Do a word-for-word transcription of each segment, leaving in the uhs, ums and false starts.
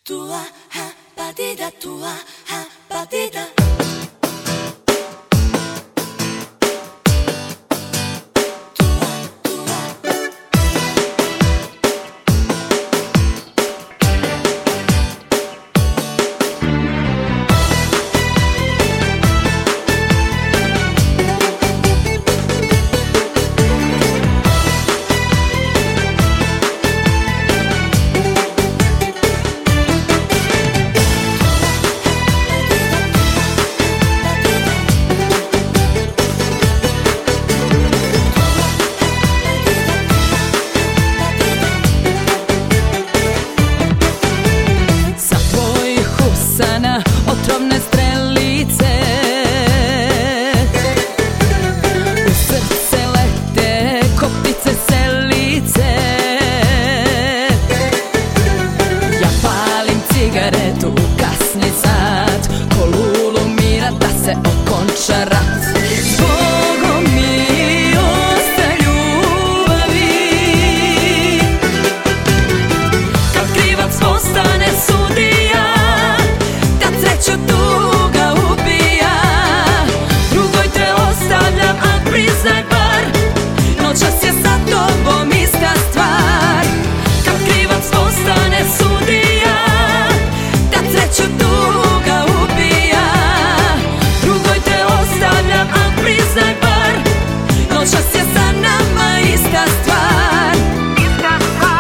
tua, ha, partita tua, ha, partita. Otrovne strelice u srce lete kopice selice. Ja palim cigaretu u kasni sat, ko lulu mira da se okonča rat. Zbogom mi osta ljubavi, kad krivac postane sudija, tuga ubija. Drugoj te ostavljam, a priznaj bar, noćas je sa tobom ista stvar. Kad krivac postane sudija, da sreću tuga ubija. Drugoj te ostavljam, a priznaj bar, noćas je sa nama ista stvar. Ista stvar.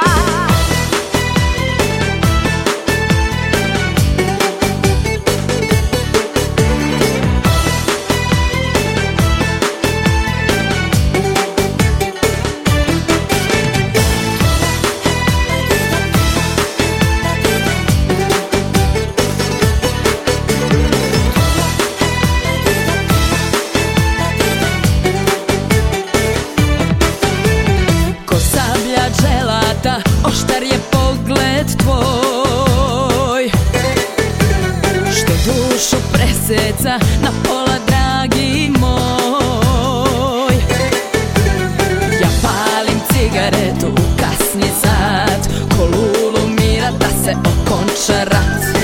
Oštar je pogled tvoj, što dušu preseca na pola, dragi moj. Ja palim cigaretu u kasni sat, ko lulu mira da se okonča rat.